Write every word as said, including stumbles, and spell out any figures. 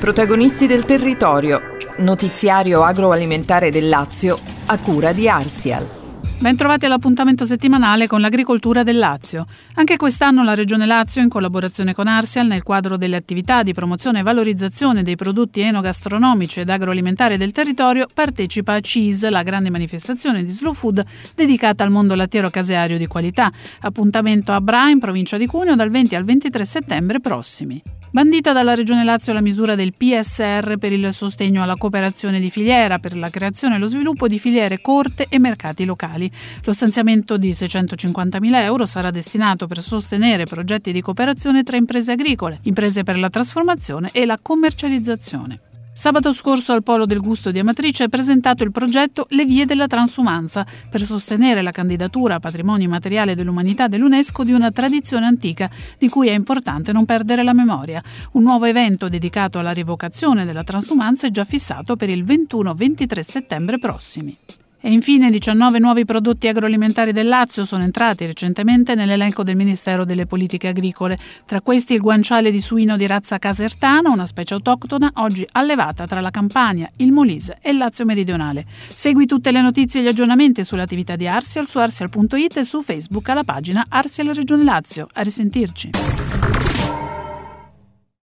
Protagonisti del territorio. Notiziario agroalimentare del Lazio a cura di Arsial. Bentrovati all'appuntamento settimanale con l'agricoltura del Lazio. Anche quest'anno la Regione Lazio, in collaborazione con Arsial, nel quadro delle attività di promozione e valorizzazione dei prodotti enogastronomici ed agroalimentari del territorio, partecipa a C I S, la grande manifestazione di slow food dedicata al mondo lattiero caseario di qualità. Appuntamento a Bra, in provincia di Cuneo, dal venti al ventitré settembre prossimi. Bandita dalla Regione Lazio la misura del P S R per il sostegno alla cooperazione di filiera, per la creazione e lo sviluppo di filiere corte e mercati locali. Lo stanziamento di seicentocinquantamila euro sarà destinato per sostenere progetti di cooperazione tra imprese agricole, imprese per la trasformazione e la commercializzazione. Sabato scorso al Polo del Gusto di Amatrice è presentato il progetto Le vie della transumanza per sostenere la candidatura a patrimonio immateriale dell'umanità dell'UNESCO di una tradizione antica di cui è importante non perdere la memoria. Un nuovo evento dedicato alla rievocazione della transumanza è già fissato per il ventuno ventitré settembre prossimi. E infine diciannove nuovi prodotti agroalimentari del Lazio sono entrati recentemente nell'elenco del Ministero delle Politiche Agricole. Tra questi il guanciale di suino di razza casertana, una specie autoctona oggi allevata tra la Campania, il Molise e il Lazio meridionale. Segui tutte le notizie e gli aggiornamenti sulle attività di Arsial su arsial punto it e su Facebook alla pagina Arsial Regione Lazio. A risentirci.